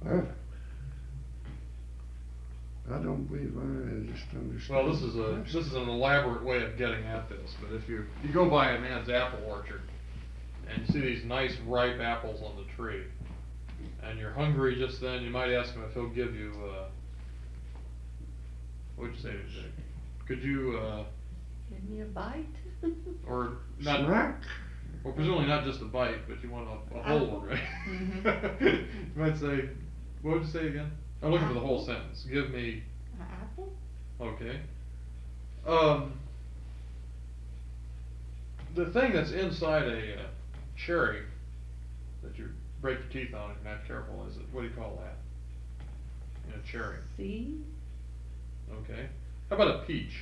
I don't believe I just understand. Well, this is an elaborate way of getting at this, but if you go by a man's apple orchard and you see these nice ripe apples on the tree, and you're hungry just then, you might ask him if he'll give you, what'd you say today? Could you, Give me a bite? or not, Snack? well, presumably not just a bite, but you want a whole one, right? You might say, what would you say again? I'm looking for the whole sentence. Give me, An apple? okay. The thing that's inside a cherry that you break your teeth on if you're not careful is, what do you call that? In a cherry. Seed? Okay. How about a peach?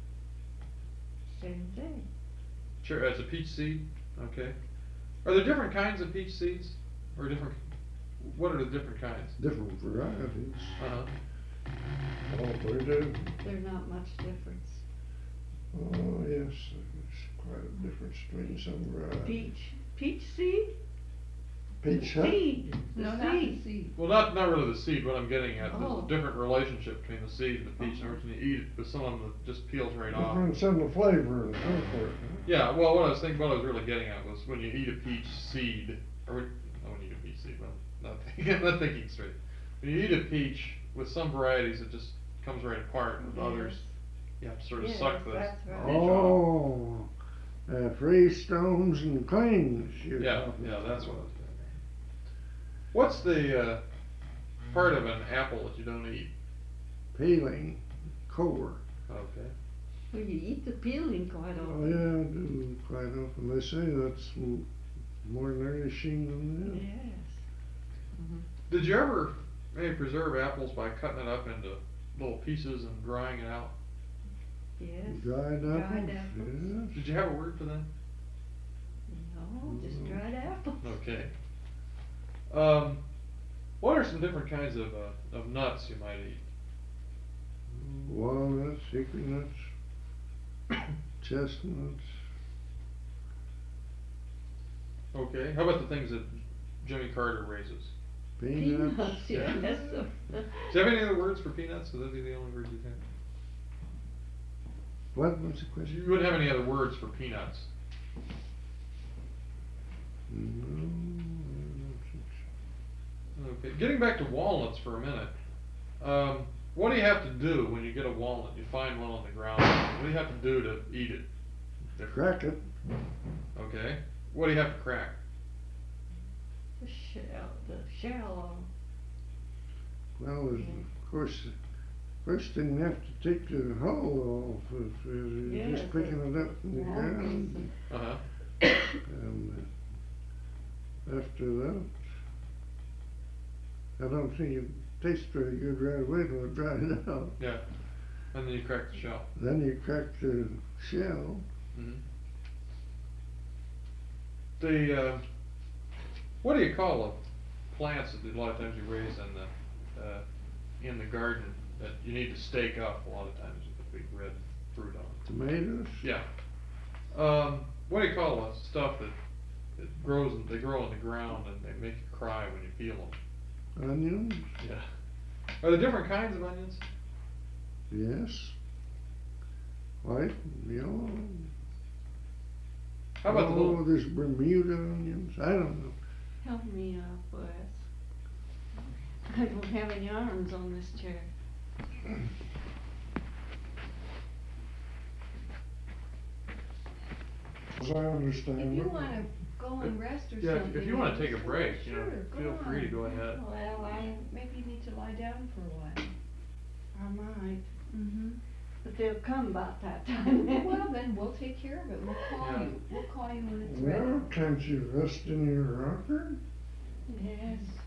Same thing. It's a peach seed? Okay. Are there different kinds of peach seeds? Or what are the different kinds? Different varieties. Uh-huh. Oh, they do. There's not much difference. Oh, yes, there's quite a difference between some varieties. Peach seed? Peach, huh? Seed. No, The not the seed. seed. Well, not really the seed. What I'm getting at, there's Oh. a different relationship between the seed and the peach. In other words, when you eat it, with some of them it just peels right off. Difference in the flavor and so forth. Yeah, well, what I was really getting at was when you eat a peach seed, or I wouldn't eat a peach seed, but I'm not thinking straight. When you eat a peach, with some varieties it just comes right apart, with others you have to sort of Yes, suck the that's right. peach off. Oh, freestones and clings. Yeah, that's what I was getting at. What's the part of an apple that you don't eat? Peeling, core. Okay. Well, you eat the peeling quite Oh, often. yeah, I do quite often. They say that's more nourishing than that. Yes. Did you ever maybe preserve apples by cutting it up into little pieces and drying it out? Yes. Dried apples? Dried apples. Did you have a word for that? No, just dried apples. Okay. What are some different kinds of nuts you might eat? Walnuts, hickory nuts, chestnuts. Okay. How about the things that Jimmy Carter raises? Peanuts. Peanuts, yes. Do you have any other words for peanuts? Would those be the only words you have? What was the question? You wouldn't have any other words for peanuts. No, I don't think so. Okay. Getting back to walnuts for a minute. What do you have to do when you get a walnut? You find one on the ground. What do you have to do to eat it? Crack it. Okay. What do you have to crack? The shell. Well, of course, first thing you have to take the hull off if you're Yes, just picking it up from the ground. Uh-huh. And after that, I don't think it tastes very good right away till it dries out. Yeah. And then you crack the shell. Then you crack the shell. Mm-hmm. What do you call the plants that a lot of times you raise in the garden that you need to stake up a lot of times with the big red fruit on it? Tomatoes. Yeah. What do you call the stuff that they grow in the ground and they make you cry when you peel them? Onions. Yeah. Are there different kinds of onions? Yes. White, yellow. How about the little? there's Bermuda onions. I don't know. Help me out, Wes. I don't have any arms on this chair. As I understand If you it. wanna go and rest or Yeah, something. if you wanna take a break, sure, feel free to go on. ahead. Well, maybe you need to lie down for a while. I might. Mm-hmm. But they'll come about that time. Well, then we'll take care of it. We'll call Yeah. you. We'll call you when it's ready. Well, can't you rest in your rocker? Yes.